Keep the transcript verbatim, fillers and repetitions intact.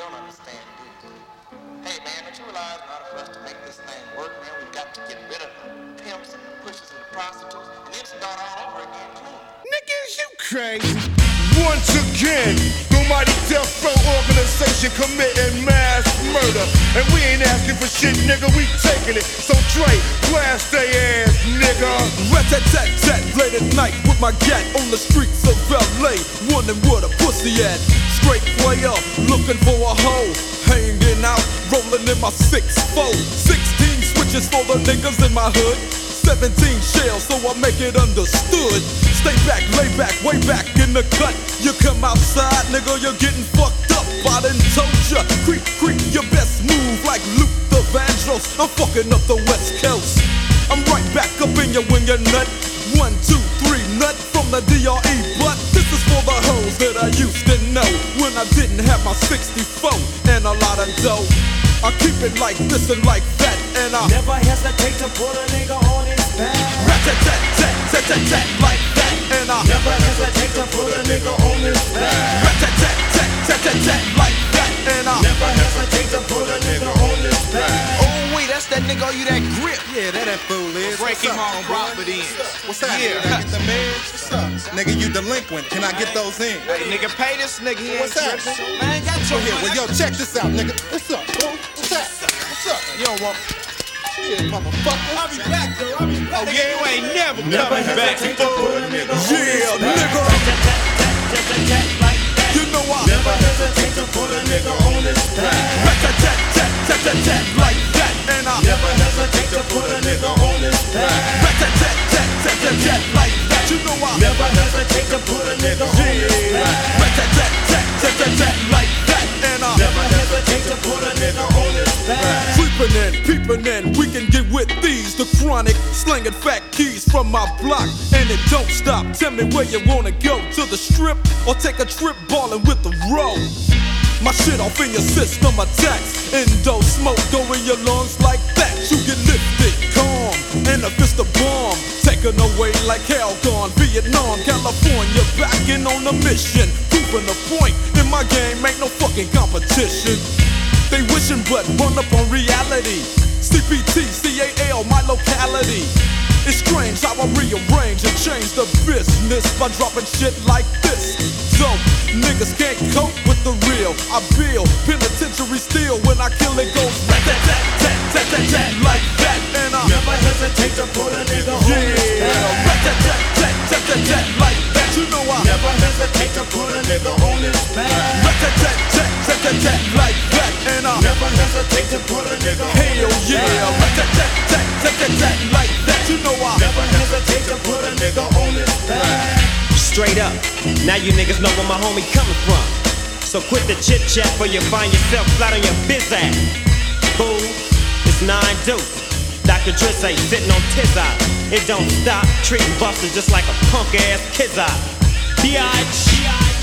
don't understand, do you? Hey, man, don't you realize in order for us to make this thing work, man, we've got to get rid of the pimps and the pushers and the prostitutes, and then start all over again, clean. Niggas, you crazy. Once again, the mighty Death Row organization committing mass murder. And we ain't asking for shit, nigga, we taking it. So Dre, blast they ass, nigga. Rat-tat-tat-tat, late at night with my gat on the streets of L A, wondering where the pussy at. Straight player, looking for a hoe, hanging out, rolling in my six four. Sixteen switches for the niggas in my hood, seventeen shells so I make it understood. Stay back, lay back, way back in the cut. You come outside, nigga, you're getting fucked up. I done told ya, creep, creep, your best move like Luke the Vandross. I'm fucking up the West Coast. I'm right back up in you when you're nut. One, two, three, nut from the D R E. But this is for the hoes that I used to know when I didn't have my sixty-four and a lot of dough. I keep it like this and like that, and I never hesitate to put a nigga on his back. Rat-tat-tat-tat-tat-tat like that, and I never hesitate to put a nigga on his back. Rat-tat-tat-tat-tat-tat like that, and I never hesitate to put a nigga on his back. Oh wait, that's that nigga, you that grip. Yeah, that that fool is. Break him on Robert in. What's up? Yeah. Can I get the meds? What's up? Nigga, you delinquent. Can I get those in? Hey nigga, pay this nigga. He ain't What's up? tripping. Man, got Go your here. Well, yo, check this out, nigga. What's up, bro? What's up? What's up? You don't want. Yeah, motherfucker. I'll be back, though. I'll be back. Oh yeah, you ain't never Never coming back. hesitate to put a nigga on his yeah, back. nigga. Rat-tat-tat-tat-tat like that. You know I Never hesitate to put a nigga on his back. Rat-tat-tat-tat-tat like that, and I Never hesitate to put a nigga on his back. Rat-tat-tat-tat-tat like that. You know I Never hesitate to put a nigga on his back. Rat-tat-tat-tat-tat like that, and I Never hesitate to put a nigga on his back. creeping in, peeping in, we can get with these. The chronic, slinging fat keys from my block, and it don't stop. Tell me where you wanna go, to the strip or take a trip ballin' with the road. My shit off in your system attacks. Indo smoke go in your lungs like that. You get lifted, calm, and a fist of bomb taken away like hell gone. Vietnam, California, backing on a mission. Proving the point, in my game ain't no fucking competition. They wishing but run up on reality. C P T, C A L, my locality. It's strange how I rearrange and change the business by dropping shit like this. So, niggas can't cope with the real. I build penitentiary steel when I kill it goes rat-tat-tat-tat-tat like that, and I Never hesitate to put a nigga on his yeah, back. rat-tat-tat-tat-tat like that. You know I Never hesitate to put a nigga on his back. rat-tat-tat-tat-tat like that, and I Never hesitate to put a nigga on hell his yeah, back. rat-tat-tat-tat-tat like that. You know I Never hesitate to put a nigga on his back. Straight up, now you niggas know where my homie coming from. So quit the chit chat for you find yourself flat on your biz ass. Fool, it's nine deuce. Doctor Dre sitting on Tizza. It don't stop treating busters just like a punk ass kid. B I G